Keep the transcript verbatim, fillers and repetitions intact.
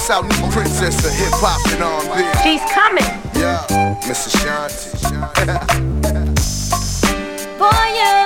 South New Princess of hip hop and R and B. She's coming. Yeah, Miss Ashanti. Boy, you